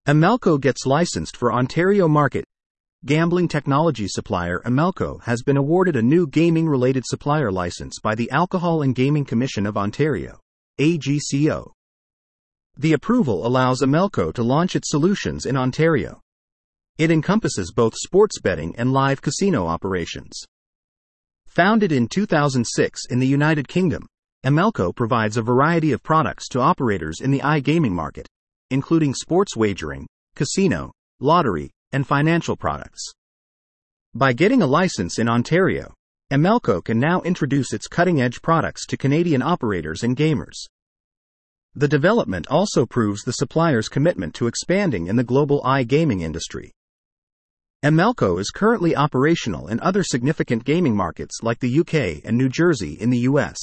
Emelco gets licensed for Ontario market. Gambling technology supplier Emelco has been awarded a new gaming-related supplier license by the Alcohol and Gaming Commission of Ontario, AGCO. The approval allows Emelco to launch its solutions in Ontario. It encompasses both sports betting and live casino operations. Founded in 2006 in the United Kingdom, Emelco provides a variety of products to operators in the iGaming market, including sports wagering, casino, lottery, and financial products. By getting a license in Ontario, Emelco can now introduce its cutting-edge products to Canadian operators and gamers. The development also proves the supplier's commitment to expanding in the global iGaming industry. Emelco is currently operational in other significant gaming markets like the UK and New Jersey in the US.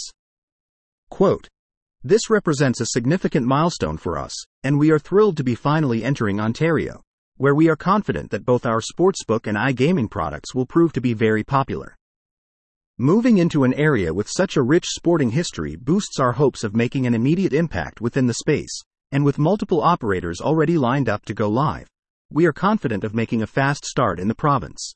Quote, "This represents a significant milestone for us, and we are thrilled to be finally entering Ontario, where we are confident that both our sportsbook and iGaming products will prove to be very popular. Moving into an area with such a rich sporting history boosts our hopes of making an immediate impact within the space, and with multiple operators already lined up to go live, we are confident of making a fast start in the province.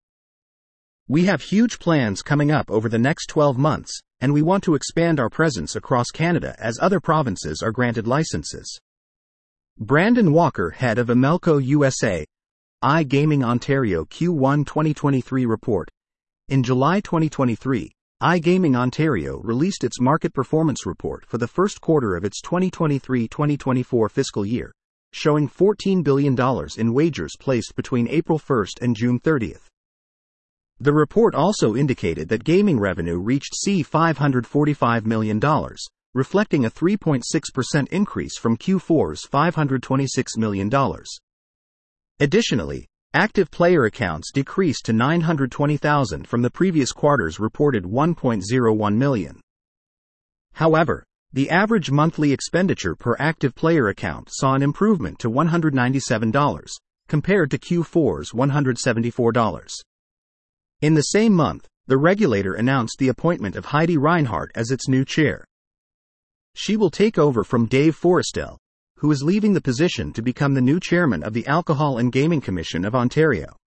We have huge plans coming up over the next 12 months, and we want to expand our presence across Canada as other provinces are granted licenses." Brandon Walker, head of Emelco USA, iGaming Ontario Q1 2023 report. In July 2023, iGaming Ontario released its market performance report for the first quarter of its 2023-2024 fiscal year, showing $14 billion in wagers placed between April 1 and June 30. The report also indicated that gaming revenue reached $545 million, reflecting a 3.6% increase from Q4's $526 million. Additionally, active player accounts decreased to 920,000 from the previous quarter's reported 1.01 million. However, the average monthly expenditure per active player account saw an improvement to $197, compared to Q4's $174. In the same month, the regulator announced the appointment of Heidi Reinhardt as its new chair. She will take over from Dave Forrestel, who is leaving the position to become the new chairman of the Alcohol and Gaming Commission of Ontario.